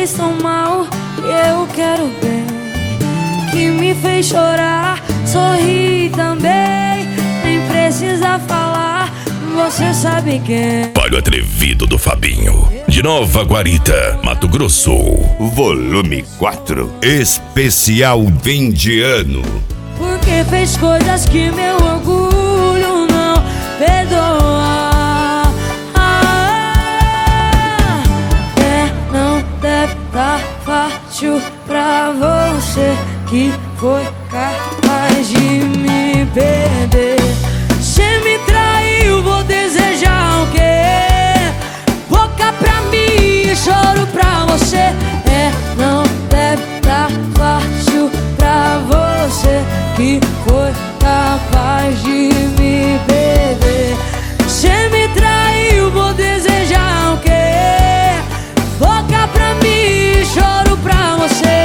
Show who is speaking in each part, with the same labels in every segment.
Speaker 1: fez tão mal e eu quero bem, que me fez chorar, sorrir também. Nem precisa falar, você sabe quem.
Speaker 2: Olha o atrevido do Fabinho, de Nova Guarita, Mato Grosso.
Speaker 3: Volume 4, especial fim de ano.
Speaker 1: Porque fez coisas que meu orgulho não perdoa. Não deve tá fácil pra você, que foi capaz de me perder. Cê me traiu, vou desejar o quê? Boca pra mim, choro pra você. Não deve tá fácil pra você, que foi capaz de me perder. Cê me traiu, vou desejar o quê? Boca pra mim, choro pra você.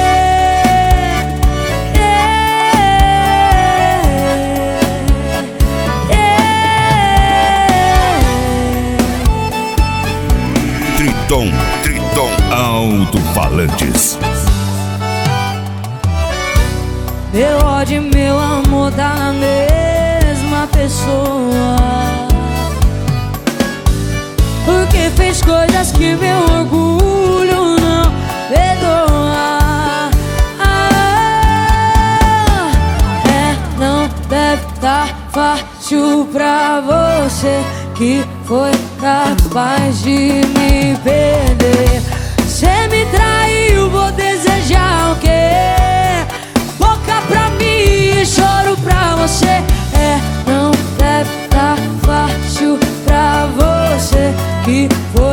Speaker 3: Triton Alto-Falantes.
Speaker 1: Meu ódio e meu amor tá na mesma pessoa, porque fez coisas que meu orgulho não perdoa. Não deve tá fácil pra você, que foi capaz de me perder. Cê me traiu, vou desejar o quê? Boca pra mim, choro pra você. Não deve tá fácil pra você, que foi